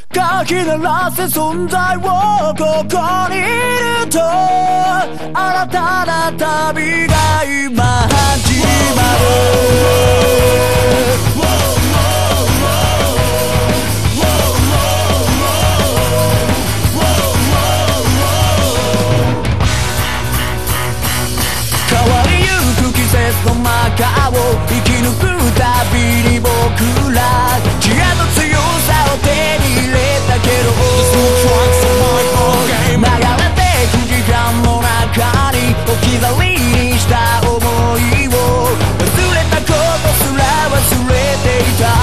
かき鳴らせ存在をここにいると新たな旅が今始まる。変わりゆく季節の中を生き抜くたびに僕ら知恵と強さを手に入れたけど流れてく時間の中に置き去りにした想いを忘れたことすら忘れていた。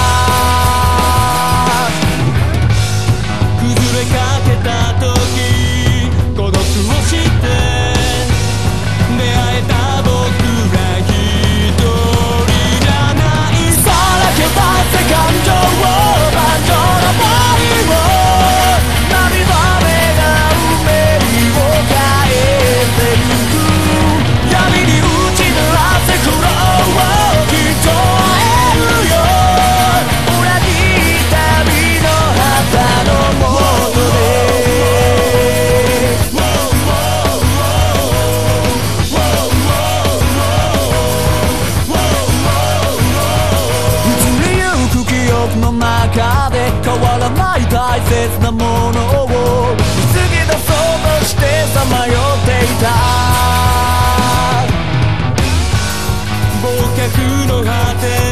崩れかけた時孤独を知って出会えた僕ら一人じゃない。さらけ出せ感情を感情のボディを涙目が運命を変えてゆく。闇に打ち鳴らせ苦労をきっと会えるよ。裏切った旅の旗のもとでの中で変わらない大切なものを見つけ出そうとしてさまよっていた。忘却の果て